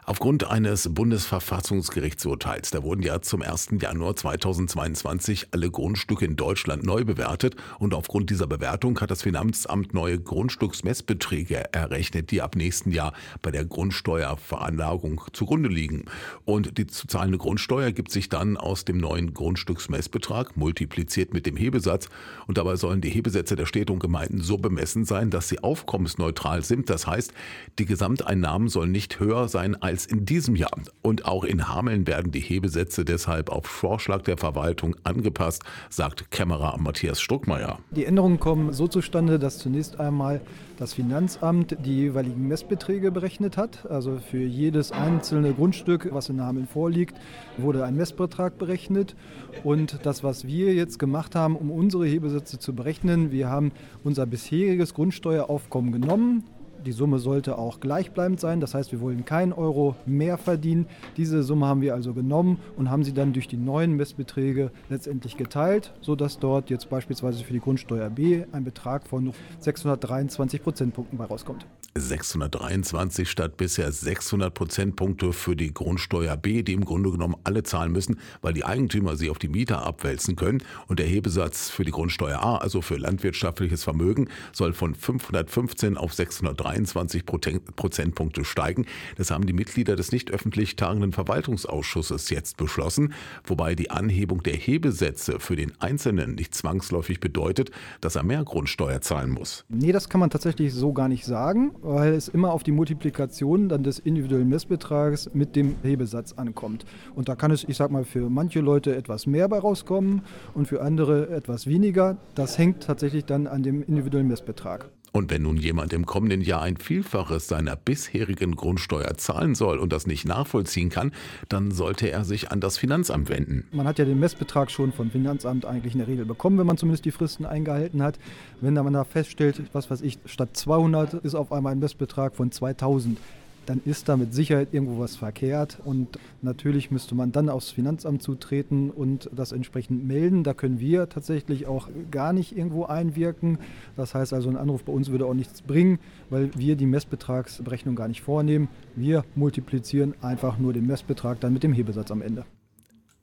Aufgrund eines Bundesverfassungsgerichtsurteils, da wurden ja zum 1. Januar 2022 alle Grundstücke in Deutschland neu bewertet und aufgrund dieser Bewertung hat das Finanzamt neue Grundstücksmessbeträge errechnet, die ab nächsten Jahr bei der Grundsteuerveranlagung zugrunde liegen. Und die zu zahlende Grundsteuer gibt sich dann aus dem neuen Grundstücksmessbetrag multipliziert mit dem Hebesatz und dabei sollen die Hebesätze der Städte und Gemeinden so bemessen sein, dass sie aufkommensneutral sind. Das heißt, die Gesamteinnahmen sollen nicht höher sein als in diesem Jahr. Und auch in Hameln werden die Hebesätze deshalb auf Vorschlag der Verwaltung angepasst, sagt Kämmerer Matthias Struckmeier. Die Änderungen kommen so zustande, dass zunächst einmal das Finanzamt die jeweiligen Messbeträge berechnet hat. Also für jedes einzelne Grundstück, was in Hameln vorliegt, wurde ein Messbetrag berechnet. Und das, was wir jetzt gemacht haben, um unsere Hebesätze zu berechnen, wir haben unser bisheriges Grundsteueraufkommen genommen. Die Summe sollte auch gleichbleibend sein, das heißt, wir wollen keinen Euro mehr verdienen. Diese Summe haben wir also genommen und haben sie dann durch die neuen Messbeträge letztendlich geteilt, sodass dort jetzt beispielsweise für die Grundsteuer B ein Betrag von 623 Prozentpunkten bei rauskommt. 623 statt bisher 600 Prozentpunkte für die Grundsteuer B, die im Grunde genommen alle zahlen müssen, weil die Eigentümer sie auf die Mieter abwälzen können. Und der Hebesatz für die Grundsteuer A, also für landwirtschaftliches Vermögen, soll von 515 auf 623 Prozentpunkte steigen. Das haben die Mitglieder des nicht öffentlich tagenden Verwaltungsausschusses jetzt beschlossen, wobei die Anhebung der Hebesätze für den Einzelnen nicht zwangsläufig bedeutet, dass er mehr Grundsteuer zahlen muss. Nee, das kann man tatsächlich so gar nicht sagen, weil es immer auf die Multiplikation dann des individuellen Messbetrages mit dem Hebesatz ankommt. Und da kann es, ich sag mal, für manche Leute etwas mehr bei rauskommen und für andere etwas weniger. Das hängt tatsächlich dann an dem individuellen Messbetrag. Und wenn nun jemand im kommenden Jahr ein Vielfaches seiner bisherigen Grundsteuer zahlen soll und das nicht nachvollziehen kann, dann sollte er sich an das Finanzamt wenden. Man hat ja den Messbetrag schon vom Finanzamt eigentlich in der Regel bekommen, wenn man zumindest die Fristen eingehalten hat. Wenn man da feststellt, was weiß ich, statt 200 ist auf einmal ein Messbetrag von 2000, dann ist da mit Sicherheit irgendwo was verkehrt und natürlich müsste man dann aufs Finanzamt zutreten und das entsprechend melden. Da können wir tatsächlich auch gar nicht irgendwo einwirken. Das heißt also, ein Anruf bei uns würde auch nichts bringen, weil wir die Messbetragsberechnung gar nicht vornehmen. Wir multiplizieren einfach nur den Messbetrag dann mit dem Hebesatz am Ende.